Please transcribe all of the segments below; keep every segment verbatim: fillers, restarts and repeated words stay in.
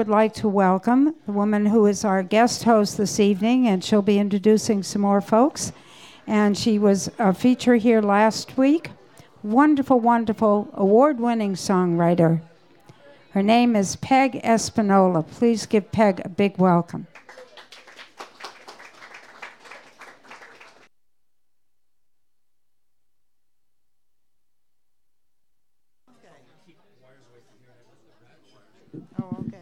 would like to welcome the woman who is our guest host this evening, and she'll be introducing some more folks. And she was a feature here last week. Wonderful, wonderful, award-winning songwriter. Her name is Peg Espinola. Please give Peg a big welcome. Oh, okay.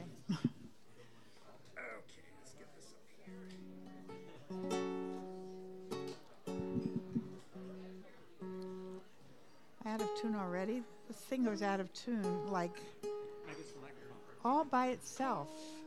Out of tune already? This thing goes out of tune, like, all by itself.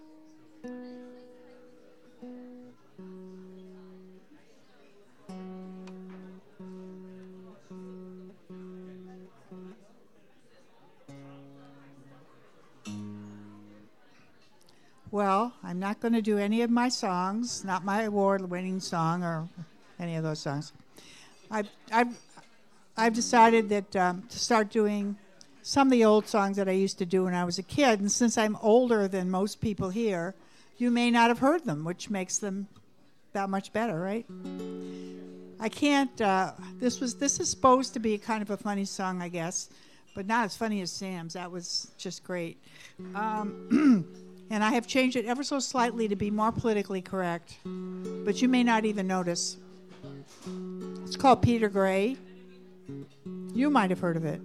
Well, I'm not going to do any of my songs, not my award-winning song or any of those songs. I've, I've, I've decided that um, to start doing some of the old songs that I used to do when I was a kid, and since I'm older than most people here, you may not have heard them, which makes them that much better, right? I can't, uh, this was, this is supposed to be kind of a funny song, I guess, but not as funny as Sam's. That was just great. Um, And I have changed it ever so slightly to be more politically correct, but you may not even notice. It's called Peter Gray. You might have heard of it.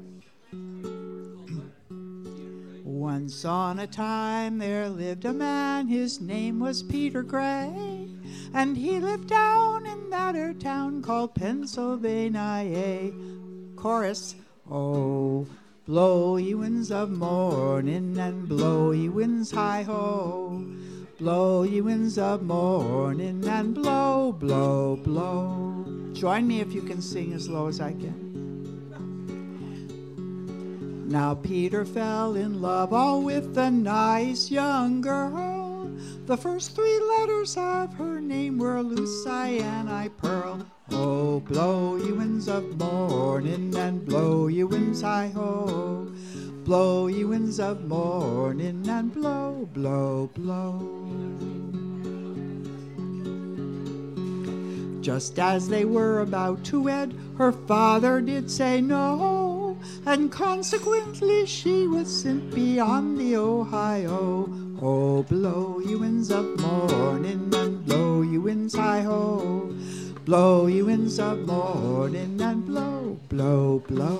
Once on a time there lived a man, his name was Peter Gray, and he lived down in that 'ere town called Pennsylvania. Chorus, oh, blow ye winds of morning and blow ye winds high-ho. Blow ye winds of morning and blow, blow, blow. Join me if you can sing as low as I can. Now Peter fell in love all with a nice young girl. The first three letters of her name were Luciana Pearl. Oh, blow ye winds of morning and blow ye winds high-ho. Blow ye winds of morning and blow, blow, blow. Just as they were about to wed, her father did say no, and consequently she was sent beyond the Ohio. Oh, blow ye winds of morning and blow ye winds high-ho. Blow ye winds of morning and blow, blow, blow.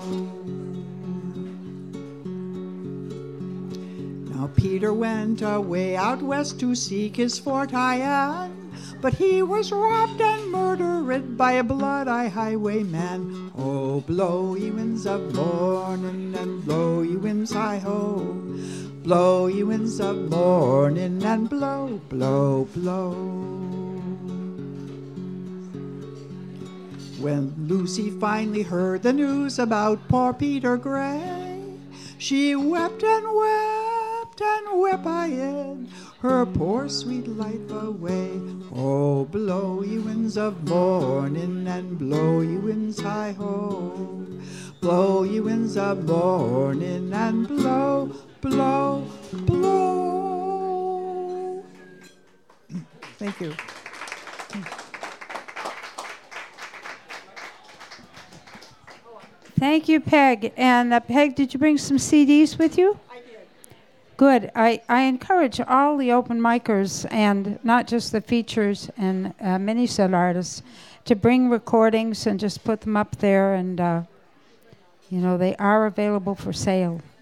Now Peter went away out west to seek his fortune, but he was robbed and murdered by a blood-eye highwayman. Oh, blow ye winds of morning and blow ye winds high-ho. Blow ye winds of morning and blow, blow, blow. When Lucy finally heard the news about poor Peter Gray, she wept and wept and wept by it, her poor sweet life away. Oh, blow ye winds of morning and blow ye winds high-ho. Blow ye winds of morning and blow, blow, blow. Thank you. Thank you, Peg. And uh, Peg, did you bring some C Ds with you? I did. Good. I, I encourage all the open micers, and not just the features and uh, mini-set artists, to bring recordings and just put them up there. And, uh, you know, they are available for sale.